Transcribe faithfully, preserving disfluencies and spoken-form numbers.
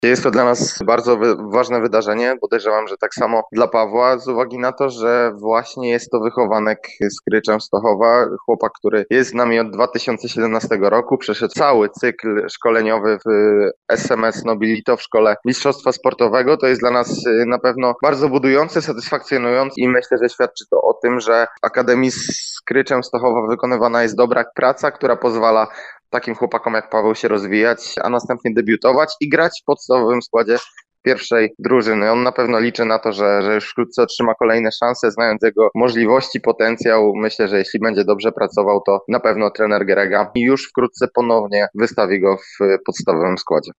Jest to dla nas bardzo wy- ważne wydarzenie. Podejrzewam, że tak samo dla Pawła, z uwagi na to, że właśnie jest to wychowanek z Krycz Częstochowa, chłopak, który jest z nami od dwa tysiące siedemnastego roku, przeszedł cały cykl szkoleniowy w S M S Nobilito w szkole mistrzostwa sportowego. To jest dla nas y, na pewno bardzo budujące, satysfakcjonujące i myślę, że świadczy to o tym, że w Akademii Skry Częstochowa wykonywana jest dobra praca, która pozwala takim chłopakom jak Paweł się rozwijać, a następnie debiutować i grać w podstawowym składzie pierwszej drużyny. On na pewno liczy na to, że, że już wkrótce otrzyma kolejne szanse, znając jego możliwości, potencjał. Myślę, że jeśli będzie dobrze pracował, to na pewno trener Gerega już wkrótce ponownie wystawi go w podstawowym składzie.